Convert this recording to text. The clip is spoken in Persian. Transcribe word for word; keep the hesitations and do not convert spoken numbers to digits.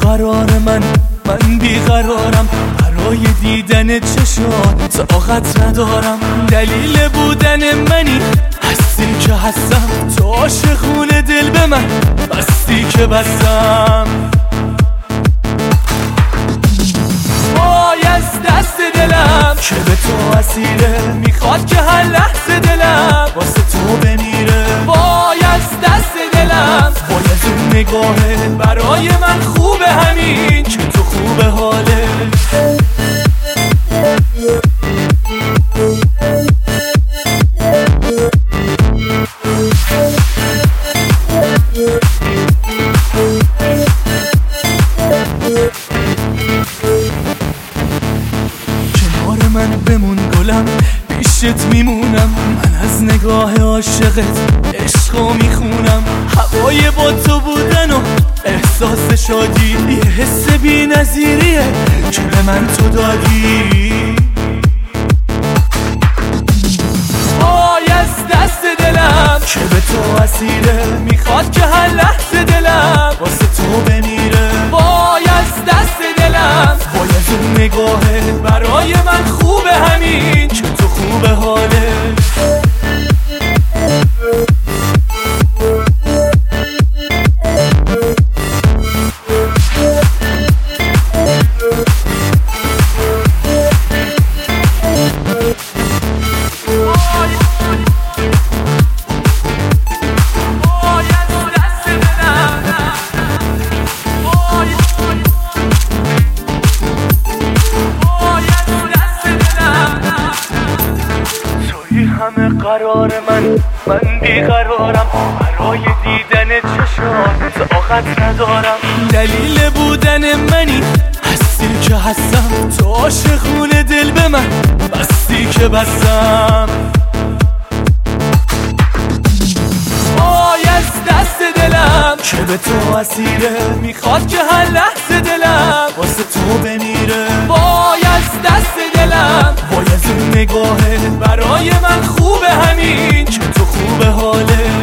قرار من من بیقرارم برای دیدن چشات طاقت ندارم. دلیل بودن منی هستی که هستم، تو عاشقون دل به من بستی که بستم. وای از دست دلم که به تو اسیره، میخواد که هر لحظه دلم واسه تو بمیره. وای از دست دلم، وای از اون نگاهه برای من خوبه همین که تو خوبه حاله. کنار من بمون گلم، پیشت میمونم، من از نگاه عاشقت عشقو میخونم. هوای با تو بودن و احساس شادی یه حس بی نظیریه که به من تو دادی. وای از دست دلم که به تو اسیره، میخواد که هر لحظه دلم واسه تو بمیره. وای از دست دلم، وای از اون نگاهه برای من خوبه همین که تو خوبه حاله. همه قرار من من بیقرارم برای دیدن چشات طاقت ندارم. دلیل بودن منی هستی که هستم، تو عاشقون دل به من بستی که بستم. وای از دست دلم که به تو اسیره، میخواد که هر لحظه دلم واسه تو بمیره. وای از دست دلم، وای از اون نگاهه برای من خوبه همین که تو خوبه حاله.